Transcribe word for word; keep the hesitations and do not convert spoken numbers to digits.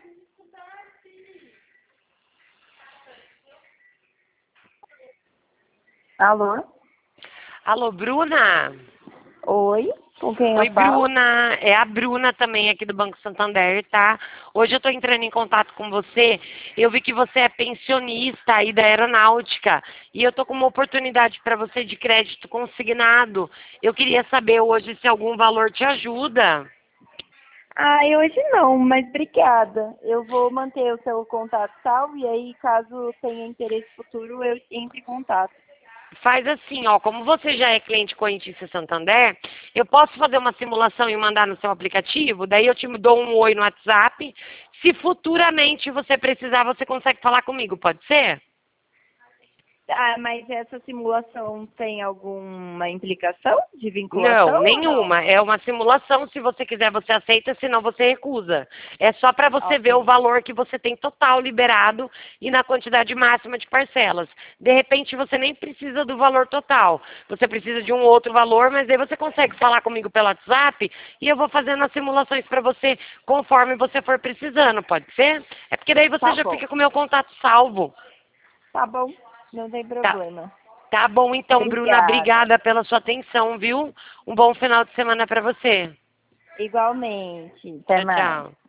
Alô? Alô, Bruna? Oi? Com quem Oi, eu falo? Bruna. É a Bruna também aqui do Banco Santander, tá? Hoje eu tô entrando em contato com você. Eu vi que você é pensionista aí da aeronáutica e eu tô com uma oportunidade para você de crédito consignado. Eu queria saber hoje se algum valor te ajuda. Ai, hoje não, mas obrigada. Eu vou manter o seu contato salvo e aí, caso tenha interesse futuro, eu entre em contato. Faz assim, ó, como você já é cliente Correntista Santander, eu posso fazer uma simulação e mandar no seu aplicativo, daí eu te dou um oi no WhatsApp. Se futuramente você precisar, você consegue falar comigo, pode ser? Ah, mas essa simulação tem alguma implicação de Não, vinculação ou não? nenhuma. É uma simulação. Se você quiser, você aceita, senão você recusa. É só para você ver o Ok. valor que você tem total liberado e na quantidade máxima de parcelas. De repente, você nem precisa do valor total. Você precisa de um outro valor, mas aí você consegue falar comigo pelo WhatsApp e eu vou fazendo as simulações para você conforme você for precisando, pode ser? É porque daí você Tá já bom. fica com o meu contato salvo. Tá bom. Não tem Tá. problema. Tá bom então, Bruna. Obrigada. Obrigada pela sua atenção, viu? Um bom final de semana para você. Igualmente. Até Tchau, mais. tchau.